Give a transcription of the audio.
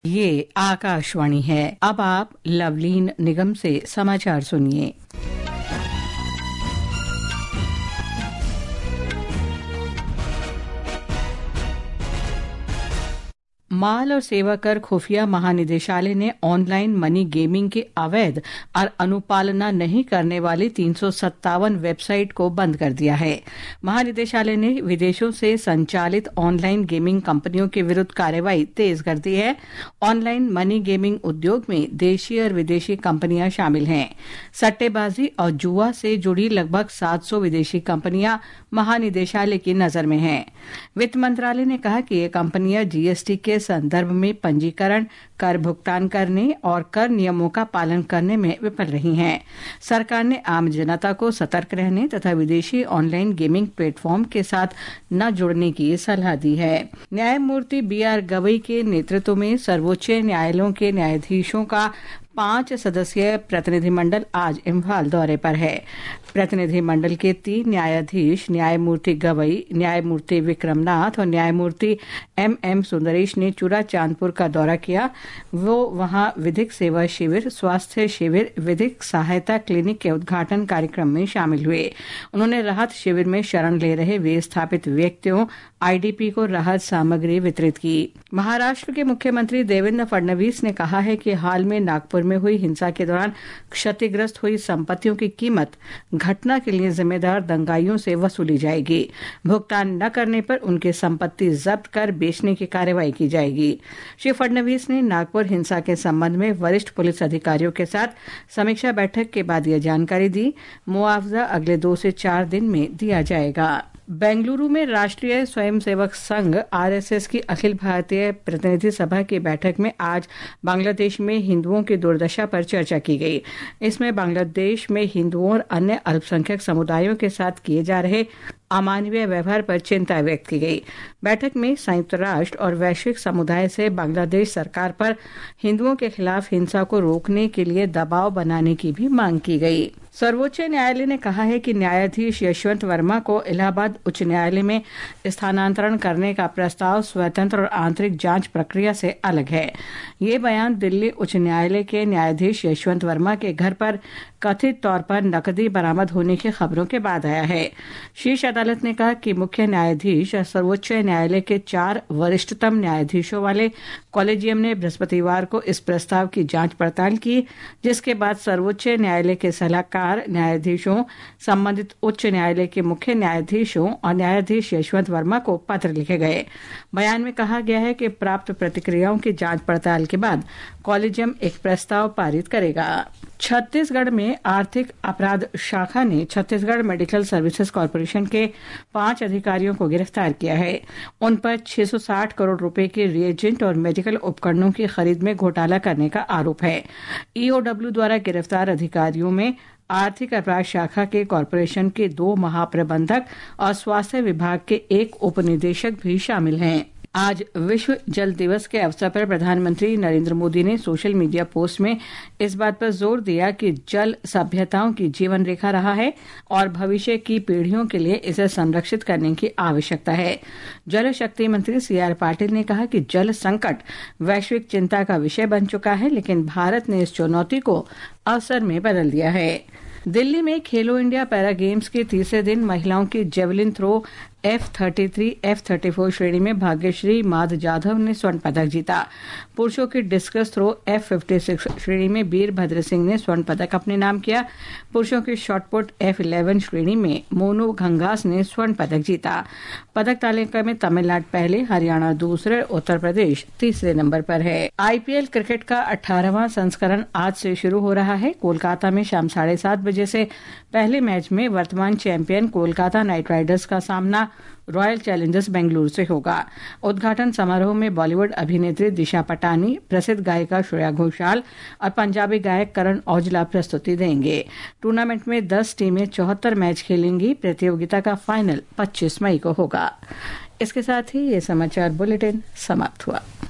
ये आकाशवाणी है। अब आप लवलीन निगम से समाचार सुनिए। माल और सेवा कर खुफिया महानिदेशालय ने ऑनलाइन मनी गेमिंग के अवैध और अनुपालना नहीं करने वाली 357 वेबसाइट को बंद कर दिया है। महानिदेशालय ने विदेशों से संचालित ऑनलाइन गेमिंग कंपनियों के विरुद्ध कार्रवाई तेज कर दी है। ऑनलाइन मनी गेमिंग उद्योग में देशी और विदेशी कंपनियां शामिल हैं। सट्टेबाजी और जुआ से जुड़ी लगभग 700 विदेशी कंपनियां महानिदेशालय की नजर में हैं। वित्त मंत्रालय ने कहा कि ये कंपनियां जीएसटी के संदर्भ में पंजीकरण, कर भुगतान करने और कर नियमों का पालन करने में विफल रही हैं। सरकार ने आम जनता को सतर्क रहने तथा विदेशी ऑनलाइन गेमिंग प्लेटफॉर्म के साथ न जुड़ने की सलाह दी है। न्यायमूर्ति बीआर गवई के नेतृत्व में सर्वोच्च न्यायालयों के न्यायाधीशों का 5 सदस्यीय प्रतिनिधिमंडल आज इम्फाल दौरे पर है। प्रतिनिधिमंडल के 3 न्यायाधीश न्यायमूर्ति गवई, न्यायमूर्ति विक्रमनाथ और न्यायमूर्ति एम सुंदरेश ने चूरा चांदपुर का दौरा किया। वो वहां विधिक सेवा शिविर, स्वास्थ्य शिविर, विधिक सहायता क्लिनिक के उद्घाटन कार्यक्रम में शामिल हुए। उन्होंने राहत शिविर में शरण ले रहे विस्थापित व्यक्तियों आईडीपी को राहत सामग्री वितरित की। महाराष्ट्र के मुख्यमंत्री देवेंद्र फडणवीस ने कहा है कि हाल में नागपुर में हुई हिंसा के दौरान क्षतिग्रस्त हुई संपत्तियों की कीमत घटना के लिए जिम्मेदार दंगाइयों से वसूली जाएगी। भुगतान न करने पर उनकी संपत्ति जब्त कर बेचने की कार्रवाई की जाएगी। श्री फडणवीस ने नागपुर हिंसा के संबंध में वरिष्ठ पुलिस अधिकारियों के साथ समीक्षा बैठक के बाद यह जानकारी दी। मुआवजा अगले 2 से 4 दिन में दिया जाएगा। बेंगलुरु में राष्ट्रीय स्वयंसेवक संघ आरएसएस की अखिल भारतीय प्रतिनिधि सभा की बैठक में आज बांग्लादेश में हिंदुओं की दुर्दशा पर चर्चा की गई। इसमें बांग्लादेश में हिंदुओं और अन्य अल्पसंख्यक समुदायों के साथ किए जा रहे अमानवीय व्यवहार पर चिंता व्यक्त की गई। बैठक में संयुक्त राष्ट्र और वैश्विक समुदाय से बांग्लादेश सरकार पर हिंदुओं के खिलाफ हिंसा को रोकने के लिए दबाव बनाने की भी मांग की गई। सर्वोच्च न्यायालय ने कहा है कि न्यायाधीश यशवंत वर्मा को इलाहाबाद उच्च न्यायालय में स्थानांतरण करने का प्रस्ताव स्वतंत्र और आंतरिक जांच प्रक्रिया से अलग है। ये बयान दिल्ली उच्च न्यायालय के न्यायाधीश यशवंत वर्मा के घर पर कथित तौर पर नकदी बरामद होने की खबरों के बाद आया है। शीर्ष अदालत ने कहा कि मुख्य न्यायाधीश और सर्वोच्च न्यायालय के 4 वरिष्ठतम न्यायाधीशों वाले कॉलेजियम ने बृहस्पतिवार को इस प्रस्ताव की जांच पड़ताल की, जिसके बाद सर्वोच्च न्यायालय के सलाहकार न्यायाधीशों, संबंधित उच्च न्यायालय के मुख्य न्यायाधीशों और न्यायाधीश यशवंत वर्मा को पत्र लिखे गए। बयान में कहा गया है कि प्राप्त प्रतिक्रियाओं की जांच पड़ताल के बाद कॉलेजियम एक प्रस्ताव पारित करेगा। छत्तीसगढ़ में आर्थिक अपराध शाखा ने छत्तीसगढ़ मेडिकल सर्विसेज कॉर्पोरेशन के 5 अधिकारियों को गिरफ्तार किया है। उन पर 660 करोड़ रुपए के रिएजेंट और मेडिकल उपकरणों की खरीद में घोटाला करने का आरोप है। ईओडब्ल्यू द्वारा गिरफ्तार अधिकारियों में आर्थिक अपराध शाखा के कॉर्पोरेशन के 2 महाप्रबंधक और स्वास्थ्य विभाग के 1 उपनिदेशक भी शामिल हैं। आज विश्व जल दिवस के अवसर पर प्रधानमंत्री नरेंद्र मोदी ने सोशल मीडिया पोस्ट में इस बात पर जोर दिया कि जल सभ्यताओं की जीवन रेखा रहा है और भविष्य की पीढ़ियों के लिए इसे संरक्षित करने की आवश्यकता है। जल शक्ति मंत्री सीआर पाटिल ने कहा कि जल संकट वैश्विक चिंता का विषय बन चुका है, लेकिन भारत ने इस चुनौती को अवसर में बदल दिया है। दिल्ली में खेलो इंडिया पैरा गेम्स के तीसरे दिन महिलाओं की जेवलिन थ्रो F33, F34 श्रेणी में भाग्यश्री माध जाधव ने स्वर्ण पदक जीता। पुरुषों की डिस्कस थ्रो F56 श्रेणी में वीरभद्र सिंह ने स्वर्ण पदक अपने नाम किया। पुरुषों की शॉटपुट F11 श्रेणी में मोनू घंगास ने स्वर्ण पदक जीता। पदक तालिका में तमिलनाडु पहले, हरियाणा दूसरे, उत्तर प्रदेश तीसरे नंबर पर है। आईपीएल क्रिकेट का 18वां संस्करण आज से शुरू हो रहा है। कोलकाता में शाम 7:30 बजे से पहले मैच में वर्तमान चैंपियन कोलकाता नाइट राइडर्स का सामना रॉयल चैलेंजर्स बेंगलुरु से होगा। उद्घाटन समारोह में बॉलीवुड अभिनेत्री दिशा पटानी, प्रसिद्ध गायिका श्रेया घोषाल और पंजाबी गायक करण औजला प्रस्तुति देंगे। टूर्नामेंट में 10 टीमें 74 मैच खेलेंगी। प्रतियोगिता का फाइनल 25 मई को होगा। इसके साथ ही ये समाचार बुलेटिन समाप्त हुआ।